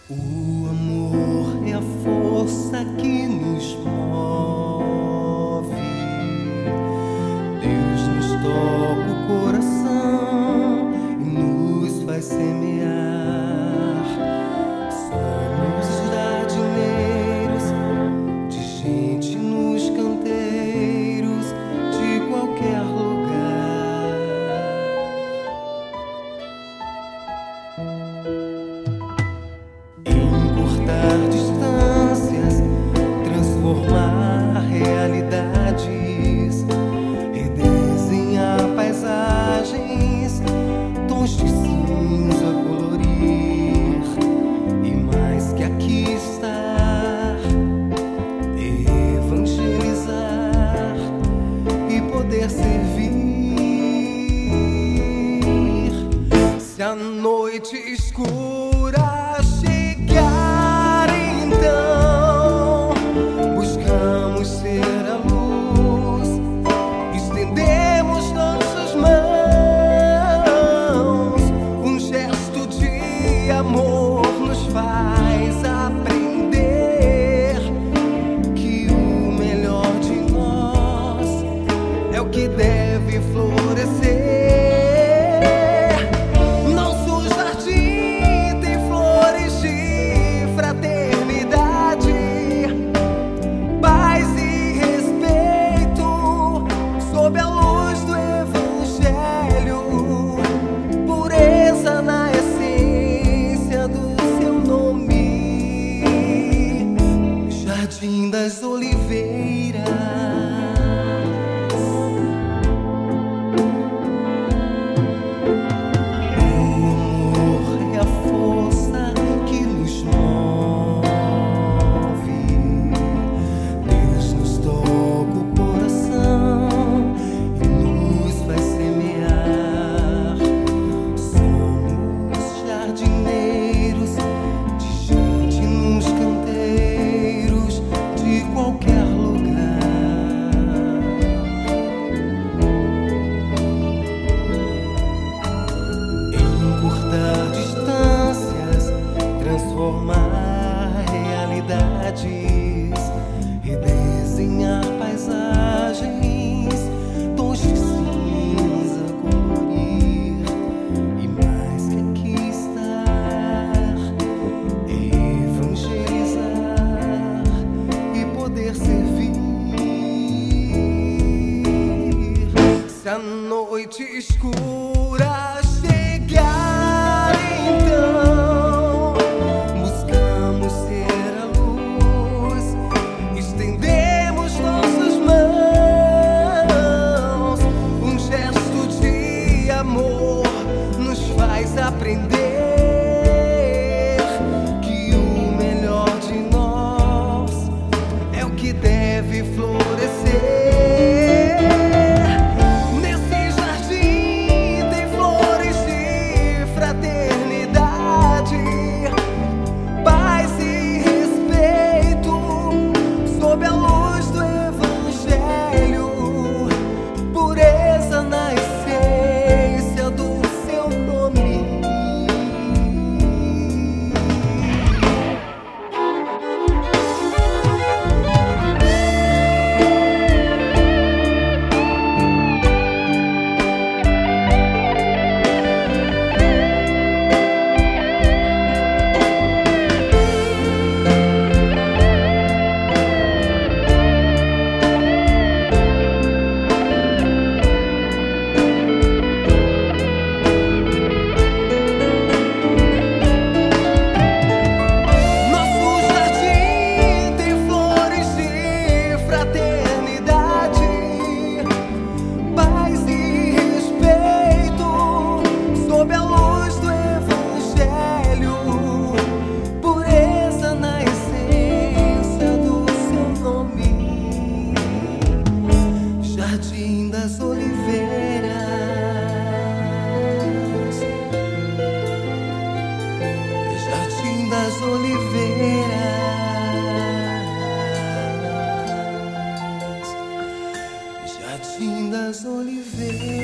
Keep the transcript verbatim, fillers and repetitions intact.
O amor é a força que nos move. Deus nos toca o coração e nos faz semear. Somos jardineiros de gente nos canteiros de qualquer lugar. Encurtar distâncias, transformar realidades, redesenhar paisagens, tons de cinza colorir, e mais que aqui estar, evangelizar e poder servir. Se a noite escura chegar, então buscamos ser a luz, estendemos nossas mãos. Um gesto de amor nos faz aprender que o melhor de nós é o que deve florescer. Sob a luz do Evangelho, pureza na essência do seu nome, Jardim das Oliveiras. O amor é a força que nos move. Deus nos toca o coração, transformar realidades, redesenhar paisagens, tons de cinza colorir, e mais que aqui estar, evangelizar e poder servir. Se a noite escura chegar, então buscamos ser a luz, estendemos nossas mãos. Um gesto de amor nos faz aprender que o melhor de nós é o que deve florescer. Sob a luz do Evangelho, pureza na essência do seu nome. Jardim das Oliveiras, Jardim das Oliveiras, Jardim das Oliveiras.